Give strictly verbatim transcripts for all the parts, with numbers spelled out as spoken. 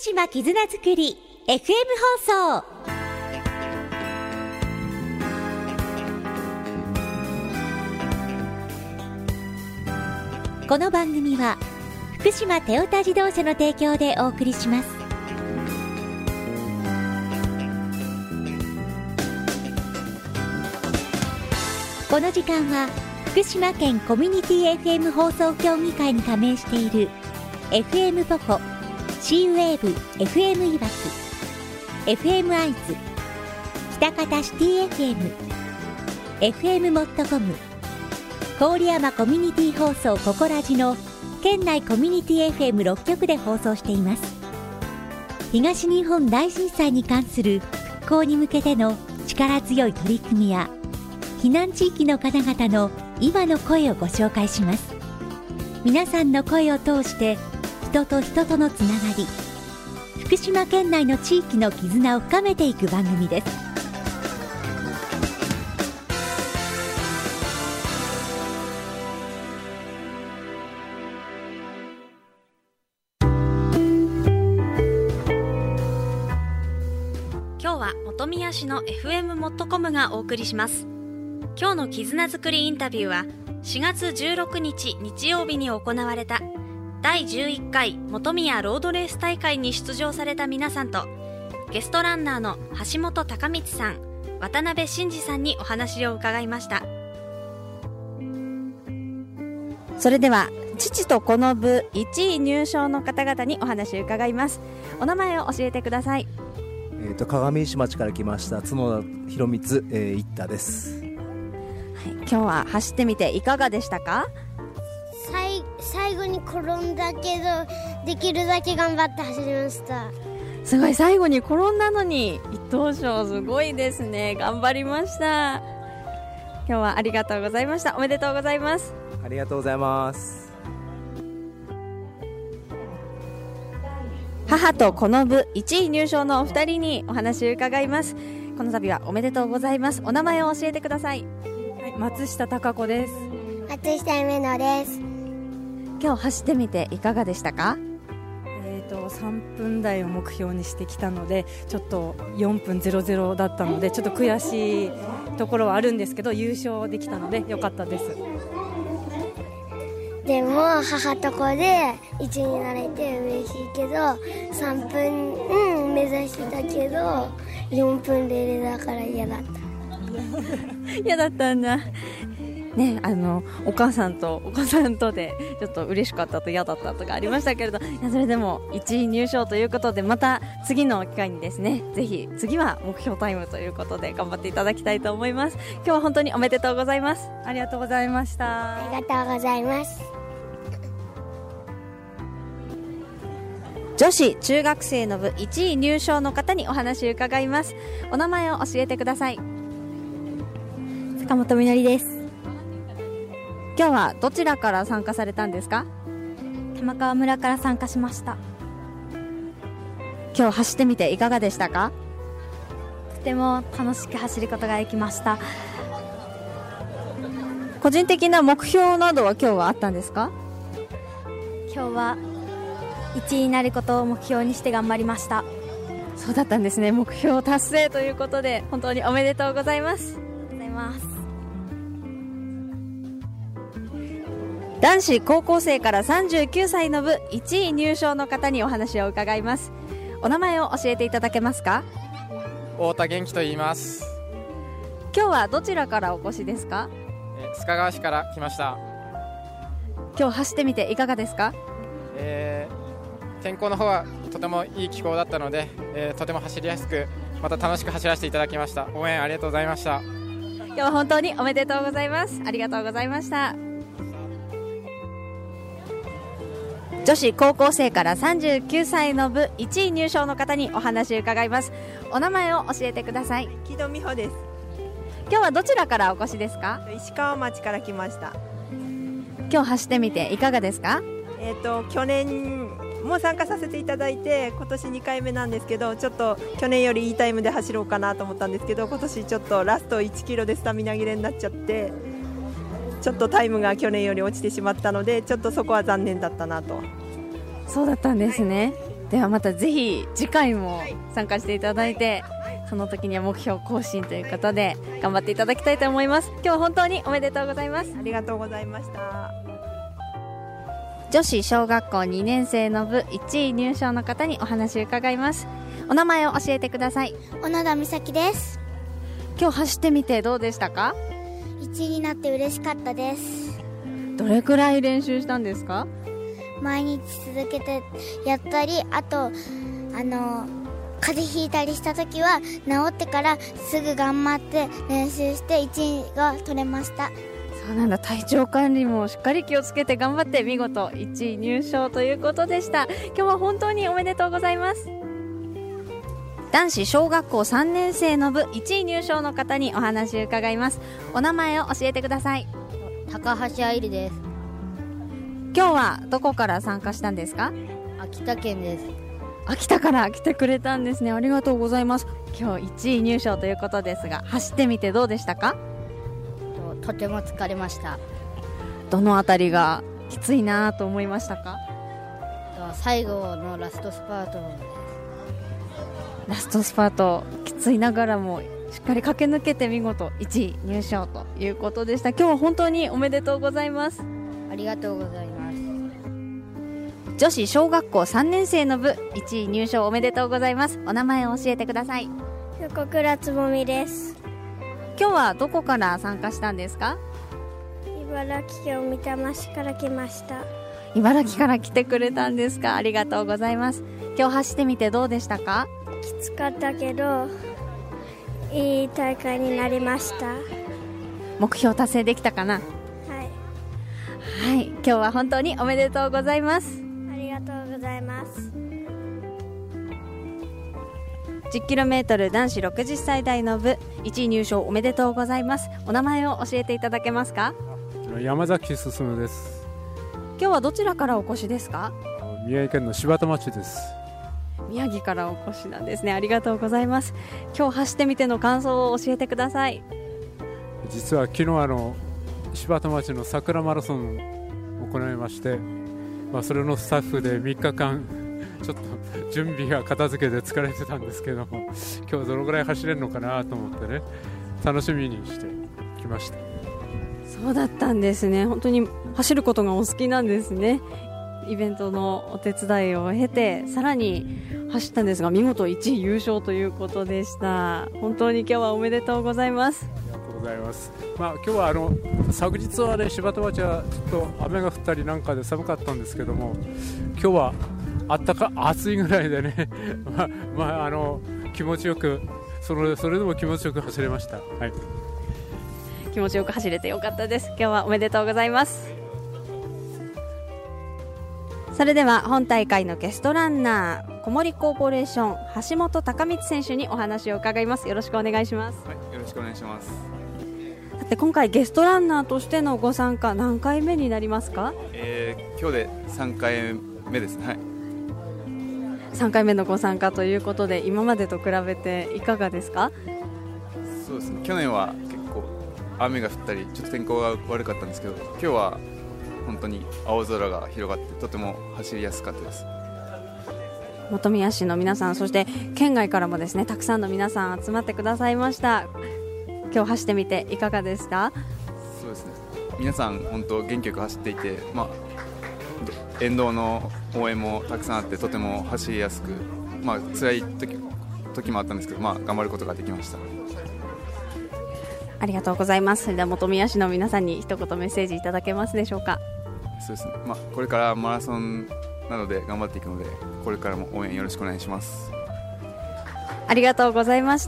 島絆づくり エフエム 放送。この番組は福島テオタ自動車の提供でお送りします。この時間は福島県コミュニティ エフエム 放送協議会に加盟している エフエム ポコ、シーウェーブ エフエム いわき、エフエム アイズ、喜多方シティ エフエム、エフエム モットコム、郡山コミュニティ放送ココラジの県内コミュニティ エフエムろっ 局で放送しています。東日本大震災に関する復興に向けての力強い取り組みや避難地域の方々の今の声をご紹介します。皆さんの声を通して人と人とのつながり、福島県内の地域の絆を深めていく番組です。 今日は本宮市の エフエム モットコムがお送りします。今日の絆づくりインタビューはしがつじゅうろくにち日曜日に行われただいじゅういっかい本宮ロードレース大会に出場された皆さんとゲストランナーの橋本貴光さん、渡辺真二さんにお話を伺いました。それでは父と子の部いちい入賞の方々にお話を伺います。お名前を教えてください。 えーと鏡石町から来ました角田博光、えー、一太です。 今日は走ってみていかがでしたか？ 最, 最後に転んだけどできるだけ頑張って走りました。 すごい、最後に転んだのに一等賞、すごいですね。頑張りました。今日はありがとうございました。おめでとうございます。 ありがとうございます。 母と子の部いちい入賞のお二人にお話を伺います。この度はおめでとうございます。お名前を教えてください。 はい、松下貴子です。 松下夢乃です。 今日走ってみていかがでしたか？ えーとさんぷん台を目標にしてきたので、ちょっとよんぷんゼロゼロだったのでちょっと悔しいところはあるんですけど、優勝できたので良かったです。 でも母と子でいちいになれて嬉しいけど、さんぷん、うん、目指してたけどよんぷんゼロゼロだから嫌だった嫌だったんだね。あのお母さんとお子さんとでちょっと嬉しかったと嫌だったとかありましたけれど、いやそれでもいちい入賞ということで、また次の機会にですね、ぜひ次は目標タイムということで頑張っていただきたいと思います。今日は本当におめでとうございます。 ありがとうございました。 ありがとうございます。 女子中学生の部いちい入賞の方にお話を伺います。お名前を教えてください。 坂本みのりです。 今日はどちらから参加されたんですか？ 玉川村から参加しました。 今日走ってみていかがでしたか？ とても楽しく走ることができました。 個人的な目標などは今日はあったんですか？ 今日はいちいになることを目標にして頑張りました。 そうだったんですね。目標達成ということで本当におめでとうございます。 ありがとうございます。 男子高校生からさんじゅうきゅうさいの部いちい入賞の方にお話を伺います。お名前を教えていただけますか？ 太田元気と言います。 今日はどちらからお越しですか？ 須賀川市から来ました。 今日走ってみていかがですか？ えー、天候の方はとてもいい気候だったので、えー、とても走りやすく、また楽しく走らせていただきました。応援ありがとうございました。 今日は本当におめでとうございます。ありがとうございました。女子高校生からさんじゅうきゅうさいの部いちい入賞の方にお話を伺います。お名前を教えてください。 木戸美穂です。 今日はどちらからお越しですか？ 石川町から来ました。 今日走ってみていかがですか？ えーと、去年も参加させていただいて今年にかいめなんですけど、ちょっと去年よりいいタイムで走ろうかなと思ったんですけど、今年ちょっとラストいちキロでスタミナ切れになっちゃって、ちょっとタイムが去年より落ちてしまったので、ちょっとそこは残念だったなと。 そうだったんですね。 ではまたぜひ次回も参加していただいて、その時には目標更新ということで頑張っていただきたいと思います。今日は本当におめでとうございます。 ありがとうございました。 女子小学校にねん生の部いちい入賞の方にお話を伺います。お名前を教えてください。 小野田美咲です。 今日走ってみてどうでしたか？ いちいになって嬉しかったです。 どれくらい練習したんですか？ 毎日続けてやったり、あとあの風邪ひいたりした時は治ってからすぐ頑張って練習していちいが取れました。 そうなんだ、体調管理もしっかり気をつけて頑張って見事いちい入賞ということでした。今日は本当におめでとうございます。男子小学校さんねん生の部いちい入賞の方にお話を伺います。お名前を教えてください。 高橋愛理です。 今日はどこから参加したんですか？ 秋田県です。 秋田から来てくれたんですね。ありがとうございます。今日いちい入賞ということですが、走ってみてどうでしたか？ と、とても疲れました。 どのあたりがきついなと思いましたか？ 最後のラストスパートです。 ラストスパートきついながらもしっかり駆け抜けて見事いちい入賞ということでした。今日は本当におめでとうございます。 ありがとうございます。 女子小学校さんねん生の部いちい入賞おめでとうございます。お名前を教えてください。 横倉つぼみです。 今日はどこから参加したんですか？ 茨城県三玉市から来ました。 茨城から来てくれたんですか？ありがとうございます。今日走ってみてどうでしたか？ きつかったけどいい大会になりました。 目標達成できたかな？はい、今日は本当におめでとうございます。 ありがとうございます。 じゅっキロメートル 男子ろくじゅっさい代の部いちい入賞おめでとうございます。お名前を教えていただけますか？ 山崎進です。 今日はどちらからお越しですか？ 宮城県の柴田町です。 宮城からお越しなんですね。ありがとうございます。今日走ってみての感想を教えてください。 実は昨日あの柴田町の桜マラソンを行いまして、まあ、それのスタッフでみっかかんちょっと準備が片付けて疲れてたんですけども、今日どのぐらい走れるのかなと思ってね、楽しみにしてきました。 そうだったんですね。本当に走ることがお好きなんですね。イベントのお手伝いを経てさらに走ったんですが、見事いちい優勝ということでした。本当に今日はおめでとうございます。 ありがとうございます。まあ、今日はあの昨日はね、柴田町はちょっと雨が降ったりなんかで寒かったんですけども、今日はあったか暑いぐらいでねまあ、まあ、あの気持ちよくそれ、それでも気持ちよく走れました。はい、 気持ちよく走れてよかったです。今日はおめでとうございます。それでは本大会のゲストランナー、小森コーポレーション橋本貴光選手にお話を伺います。よろしくお願いします。 はい、よろしくお願いします。 さて今回ゲストランナーとしてのご参加何回目になりますか？ えー、今日でさんかいめですね。はい、 さんかいめのご参加ということで、今までと比べていかがですか？ そうですね、去年は結構雨が降ったりちょっと天候が悪かったんですけど、今日は本当に青空が広がってとても走りやすかったです。 本宮市の皆さん、そして県外からもですね、たくさんの皆さん集まってくださいました。今日走ってみていかがでした？ そうですね、皆さん本当元気よく走っていて、まあ、沿道の応援もたくさんあってとても走りやすく、まあ、辛い 時, 時もあったんですけど、まあ、頑張ることができました。 ありがとうございます。それでは本宮市の皆さんに一言メッセージいただけますでしょうか？ そうですね、まあ、これからマラソンなどで頑張っていくので、これからも応援よろしくお願いします。 ありがとうございました。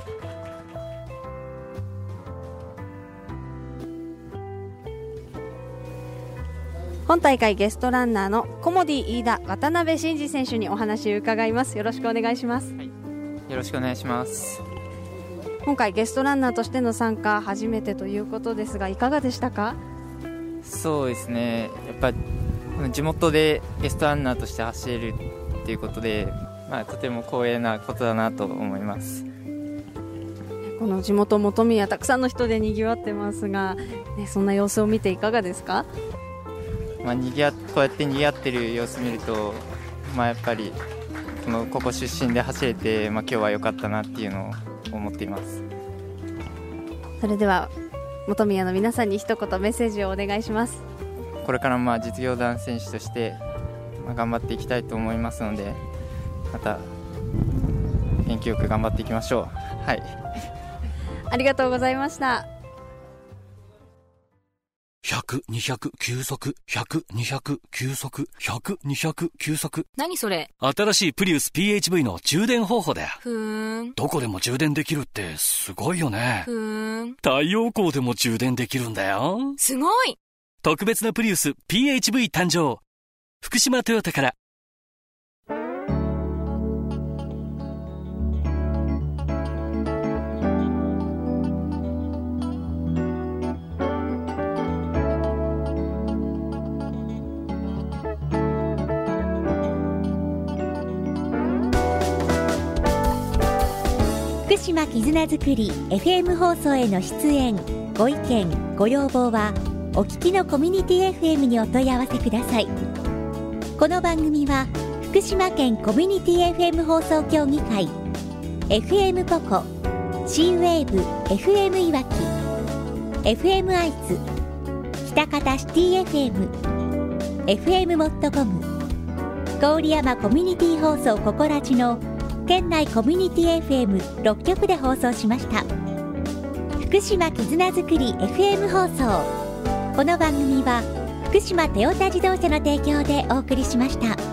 本大会ゲストランナーのコモディ飯田渡辺真二選手にお話を伺います。よろしくお願いします。はい、 よろしくお願いします。 今回ゲストランナーとしての参加初めてということですが、いかがでしたか？ そうですね、やっぱ地元でゲストランナーとして走れるということで、まあ、とても光栄なことだなと思います。 この地元本宮、たくさんの人でにぎわってますが、ね、そんな様子を見ていかがですか？ まあ、にぎわこうやってにぎわってる様子を見ると、 まあ、やっぱりこのここ出身で走れて、まあ、今日は良かったなっていうのを思っています。 それでは本宮の皆さんに一言メッセージをお願いします。 これからまあ実業団選手としてまあ頑張っていきたいと思いますので、また元気よく頑張っていきましょう。はい、 ありがとうございました。 ひゃく、にひゃく、急速、ひゃく、にひゃく、急速、ひゃく、にひゃく、急速。 何それ？ 新しいプリウス ピーエイチブイ の充電方法だよ。 ふーん。 どこでも充電できるってすごいよね。 ふーん。 太陽光でも充電できるんだよ。 すごい！ 特別なプリウス ピーエイチブイ 誕生。福島トヨタから。 福島絆づくり エフエム 放送への出演ご意見ご要望はお聞きのコミュニティ エフエム にお問い合わせください。この番組は福島県コミュニティ エフエム 放送協議会 エフエム ポコ C ウェーブ エフエム いわき エフエム 愛知喜多方シティ エフエム エフエム モットコム郡山コミュニティ放送ココラジの県内コミュニティ エフエムろっきょくで放送しました。福島絆づくり エフエム 放送。この番組は福島トヨタ自動車の提供でお送りしました。